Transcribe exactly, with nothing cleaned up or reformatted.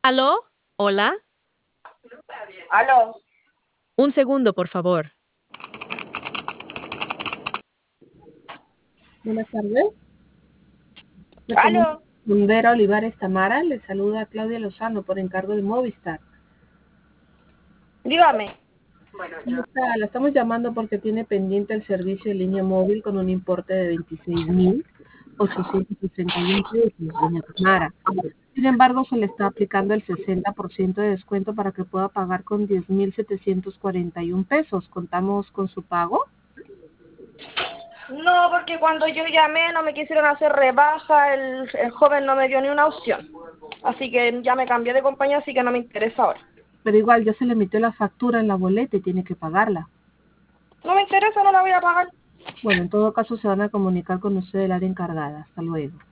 ¿Aló? ¿Hola? Aló, Un segundo, por favor. Buenas tardes. Me comunico aló, con Vera Olivares Tamara. Le saluda Claudia Lozano por encargo de Movistar. dígame. ¿Cómo está? La estamos llamando porque tiene pendiente el servicio de línea móvil con un importe de veintiséis mil ochocientos sesenta y uno pesos, doña Tamara. Sin embargo, se le está aplicando el sesenta por ciento de descuento para que pueda pagar con diez mil setecientos cuarenta y uno pesos. ¿Contamos con su pago? No, porque cuando yo llamé no me quisieron hacer rebaja, el, el joven no me dio ni una opción. Así que ya me cambié de compañía, así que no me interesa ahora. Pero igual ya se le emitió la factura en la boleta y tiene que pagarla. No me interesa, no la voy a pagar. Bueno, en todo caso se van a comunicar con usted del área encargada. Hasta luego.